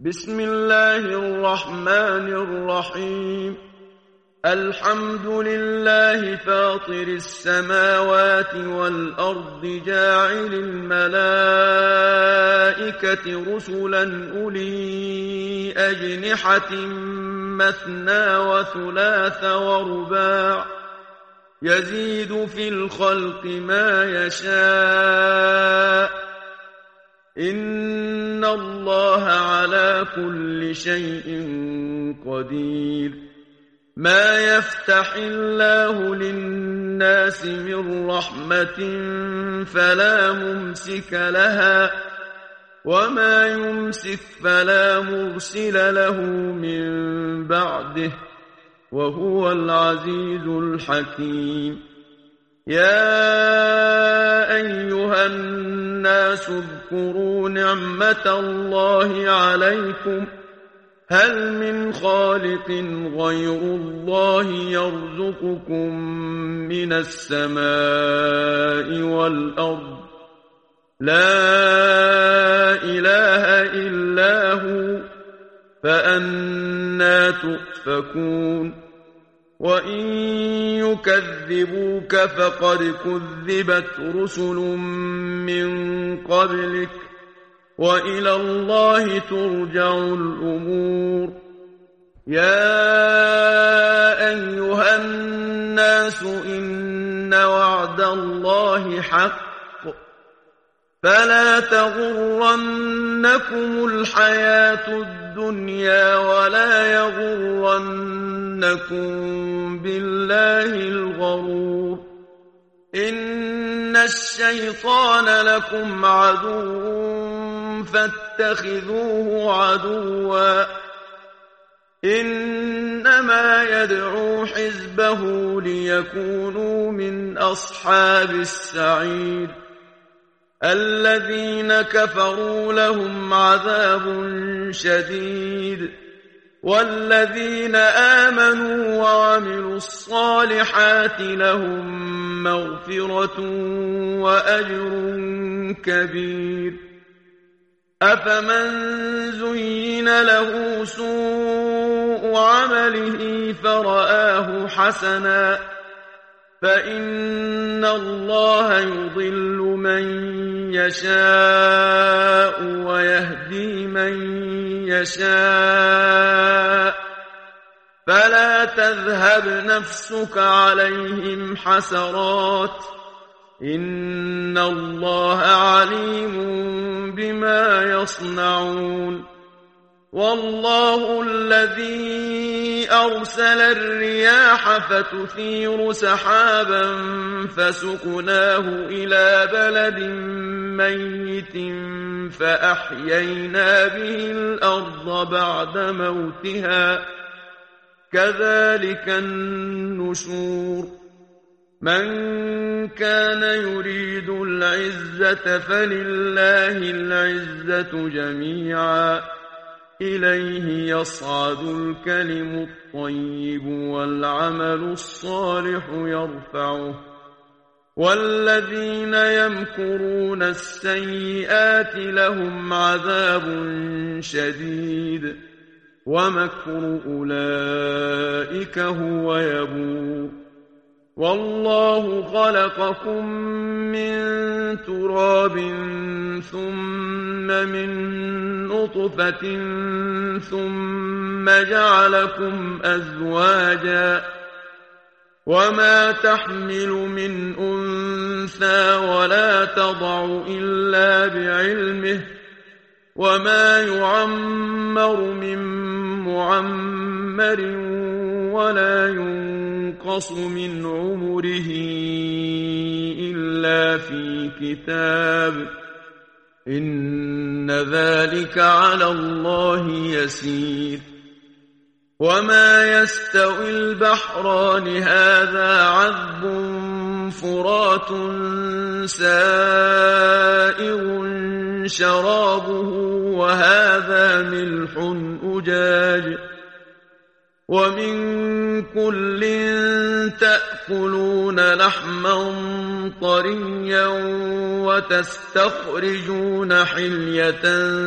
بسم الله الرحمن الرحيم. الحمد لله فاطر السماوات والأرض جاعل الملائكة رسلا أولي أجنحة مثنى وثلاث ورباع يزيد في الخلق ما يشاء إن الله على كل شيء قدير. ما يفتح الله للناس من رحمة فلا ممسك لها وما يمسك فلا مرسل له من بعده وهو العزيز الحكيم. يا أيها الناس اذكروا نعمة الله عليكم هل من خالق غير الله يرزقكم من السماء والأرض لا إله إلا هو فأنى تؤفكون. وإن يكذبوك فقد كذبت رسل من قبلك وإلى الله ترجع الأمور. يا أيها الناس إن وعد الله حق فلا تغرنكم الحياة الدنيا ولا يغرنكم بالله الغرور. إن الشيطان لكم عدو فاتخذوه عدوا إنما يدعو حزبه ليكونوا من أصحاب السعير. الذين كفروا لهم عذاب شديد والذين آمنوا وعملوا الصالحات لهم مغفرة وأجر كبير. أفمن زين له سوء عمله فرآه حسنا فإن الله يضل من يشاء ويهدي من يشاء فلا تذهب نفسك عليهم حسرات إن الله عليم بما يصنعون. والله الذي أرسل الرياح فتثير سحابا فسقناه إلى بلد ميت فأحيينا به الأرض بعد موتها كذلك النشور. من كان يريد العزة فلله العزة جميعا إليه يصعد الكلم الطيب والعمل الصالح يرفعه والذين يمكرون السيئات لهم عذاب شديد ومكر أولئك هو يبور. والله خلقكم من تراب ثم من نطفة ثم جعلكم أزواجا وما تحمل من أنثى ولا تضع إلا بعلمه وما يعمر من معمر ولا ينقص من عمره إلا في كتاب إن ذلك على الله يسير. وما يستوي البحران هذا عذب فرات سائغ شرابه وهذا ملح أجاج ومن كل تأكلون لحما طريا وتستخرجون حلية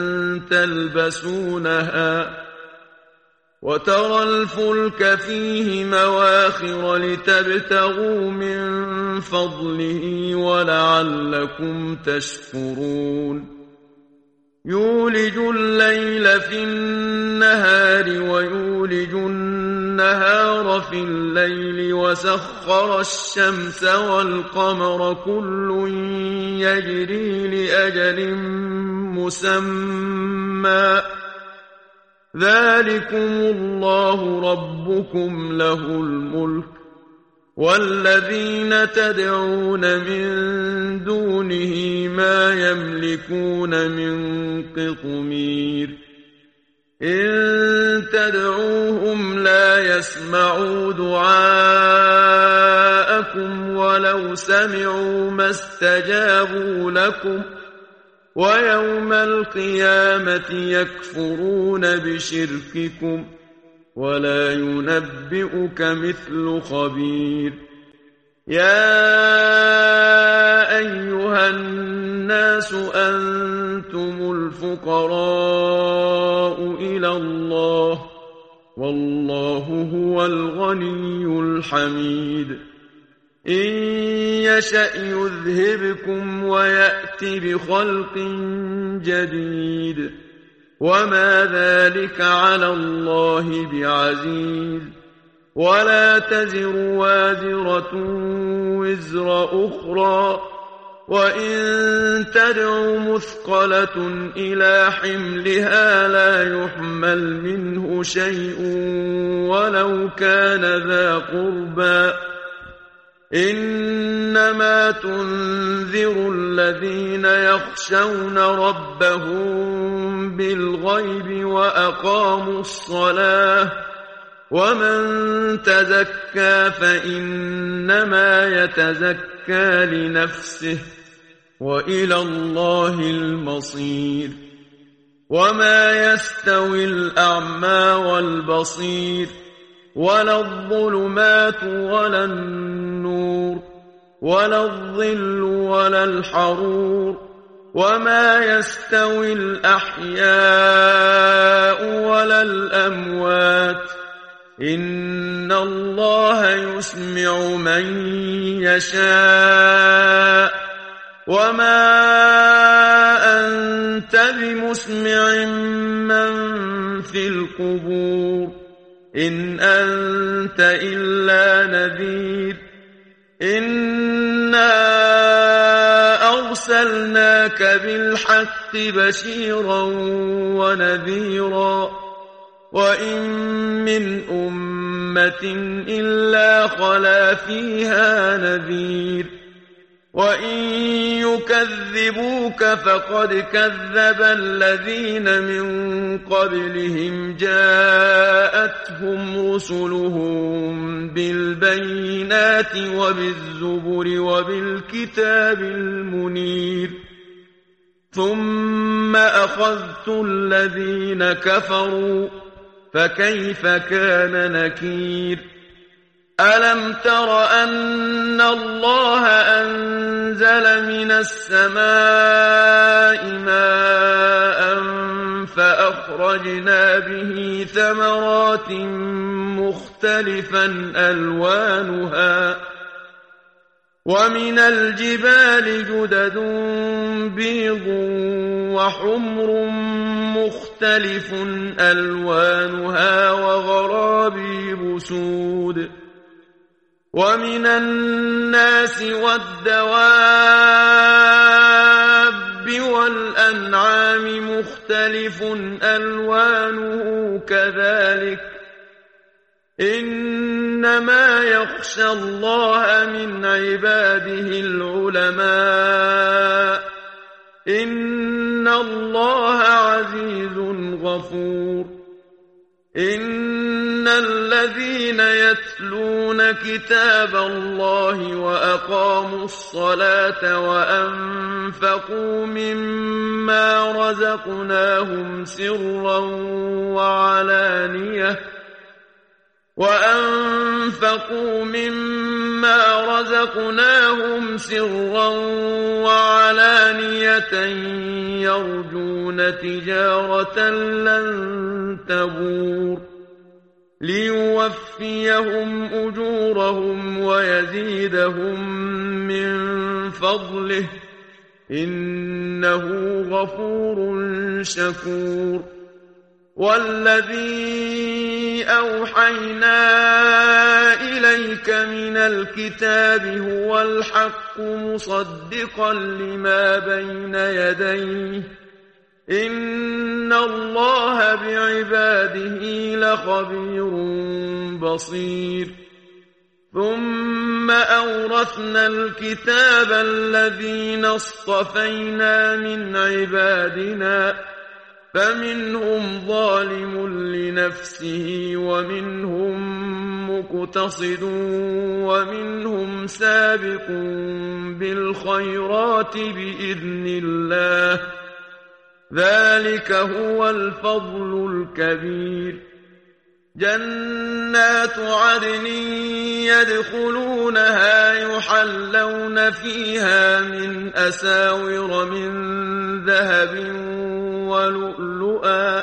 تلبسونها وترى الفلك فيه مواخر لتبتغوا من فضله ولعلكم تشكرون يولج الليل في النهار ويولج النهار في الليل وسخر الشمس والقمر كل يجري لأجل مسمى ذلكم الله ربكم له الملك والذين تدعون من دونه ما يملكون من قطمير إن تدعوهم لا يسمعوا دعاءكم ولو سمعوا ما استجابوا لكم ويوم القيامة يكفرون بشرككم ولا ينبئك مثل خبير يا أيها الناس أنتم الفقراء إلى الله والله هو الغني الحميد إن يشأ يذهبكم ويأت بخلق جديد وما ذلك على الله بعزيز ولا تزر وازرة وزر أخرى وإن تدع مثقلة إلى حملها لا يحمل منه شيء ولو كان ذا قربى إنما تنذر الذين يخشون ربهم بالغيب وأقاموا الصلاة ومن تزكى فإنما يتزكى لنفسه وإلى الله المصير وما يستوي الأعمى والبصير ولا الظلمات ولا النور ولا الظل ولا الحرور وما يستوي الأحياء ولا الأموات إن الله يسمع من يشاء وما أنت بمسمع من في القبور إن أنت إلا نذير إنا أرسلناك بالحق بشيرا ونذيرا وإن من أمة إلا خلا فيها نذير وإن يكذبوك فقد كذب الذين من قبلهم جاءتهم رسلهم بالبينات وبالزبر وبالكتاب المنير ثم أخذت الذين كفروا فكيف كان نكير ألم تر أن الله أنزل من السماء ماء فأخرجنا به ثمرات مختلفا ألوانها ومن الجبال جدد بيض وحمر مختلف ألوانها وغرابيب سود ومن الناس والدواب والأنعام مختلف ألوانه كذلك إنما يخشى الله من عباده العلماء إن الله عزيز غفور إن الذين يتلون كتاب الله وأقاموا الصلاة وأنفقوا مما رزقناهم سرا وعلانية وأنفقوا مما رزقناهم سرا وعلانية يرجون تجارة لن تبور ليوفيهم أجورهم ويزيدهم من فضله إنه غفور شكور والذي أوحينا إليك من الكتاب هو الحق مصدقا لما بين يديه إن الله بعباده لخبير بصير ثم أورثنا الكتاب الذين اصطفينا من عبادنا فمنهم ظالم لنفسه ومنهم مقتصد ومنهم سابق بالخيرات بإذن الله ذلك هو الفضل الكبير جنات عدن يدخلونها يحلون فيها من أساور من ذهب ولؤلؤا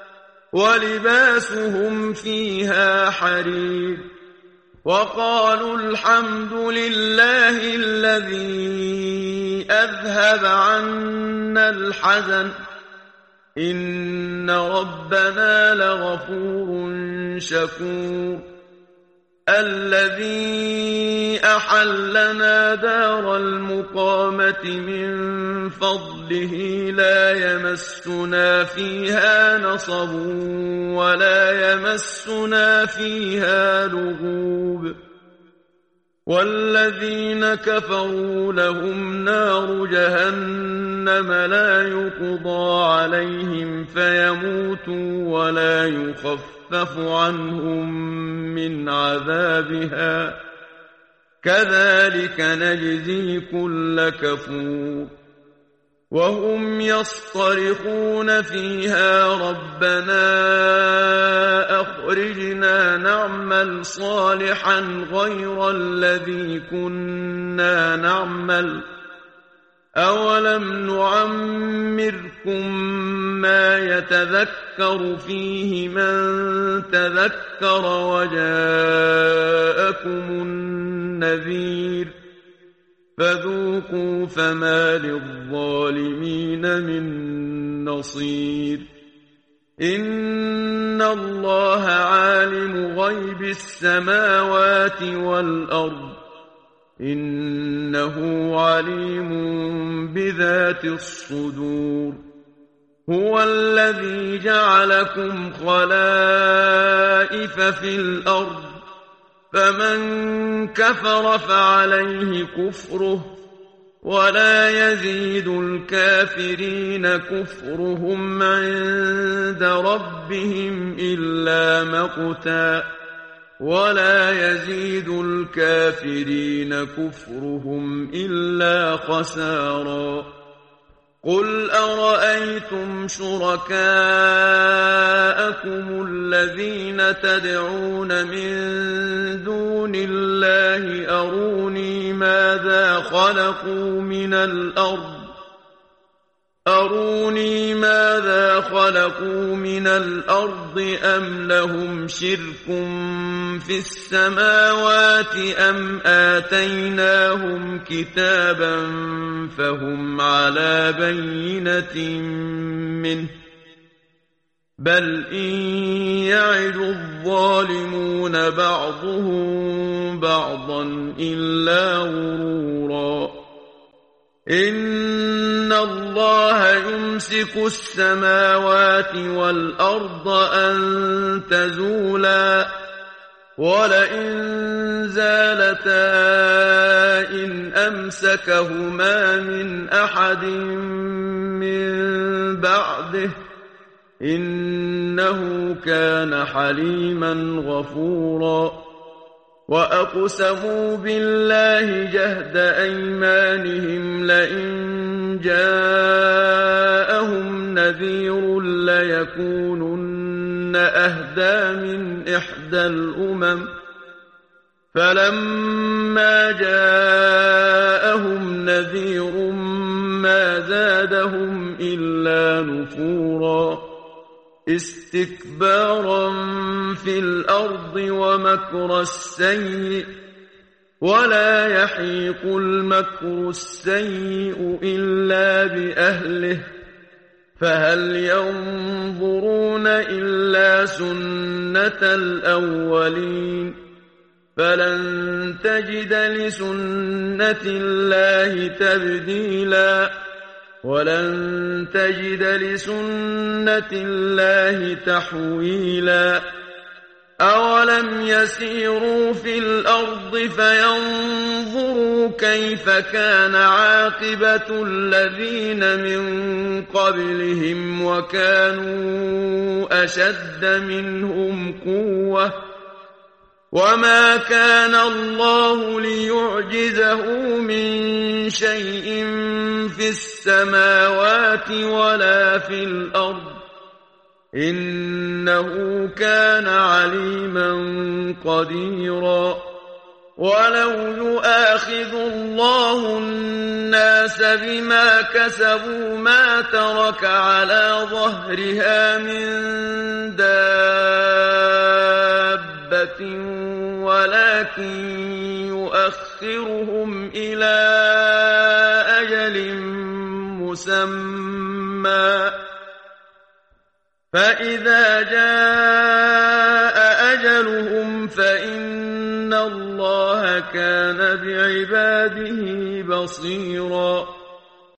ولباسهم فيها حرير وقالوا الحمد لله الذي أذهب عنا الحزن إن ربنا لغفور شكور الذي أحلنا دار المقامة من فضله لا يمسنا فيها نصب ولا يمسنا فيها لغوب والذين كفروا لهم نار جهنم لا يقضى عليهم فيموتوا ولا يخفف عنهم من عذابها كذلك نجزي كل كفور وهم يصطرخون فيها ربنا أخرجنا نعمل صالحا غير الذي كنا نعمل أولم نعمركم ما يتذكر فيه من تذكر وجاءكم النذير فذوقوا فما للظالمين من نصير إن الله عالم غيب السماوات والأرض إنه عليم بذات الصدور هو الذي جعلكم خلائف في الأرض فمن كفر فعليه كفره ولا يزيد الكافرين كفرهم عند ربهم إلا مقتا ولا يزيد الكافرين كفرهم إلا خسارا قل أرأيتم شركاءكم الذين تدعون من دون الله أروني ماذا خلقوا من الأرض أم لهم شرك في السماوات أم آتيناهم كتابا فهم على بينة منه بل إن يعد الظالمون بعضهم بعضا إلا غرورا إن الله يمسك السماوات والأرض أن تزولا ولئن زالتا إن أمسكهما من أحد من بعده إنه كان حليما غفورا وأقسموا بالله جهد أيمانهم لئن جاءهم نذير ليكونن أهدى من إحدى الأمم فلما جاءهم نذير ما زادهم إلا نفورا استكبارا في الأرض ومكر السيء ولا يحيق المكر السيء إلا بأهله فهل ينظرون إلا سنة الأولين فلن تجد لسنة الله تبديلا ولن تجد لسنة الله تحويلا أولم يسيروا في الأرض فينظروا كيف كان عاقبة الذين من قبلهم وكانوا أشد منهم قوة وما كان الله ليعجزه من شيء في السماوات ولا في الأرض إنه كان عليما قديرا ولو يؤاخذ الله الناس بما كسبوا ما ترك على ظهرها من دابة ولكن يؤخرهم إلى أجل مسمى فإذا جاء أجلهم فإن الله كان بعباده بصيرا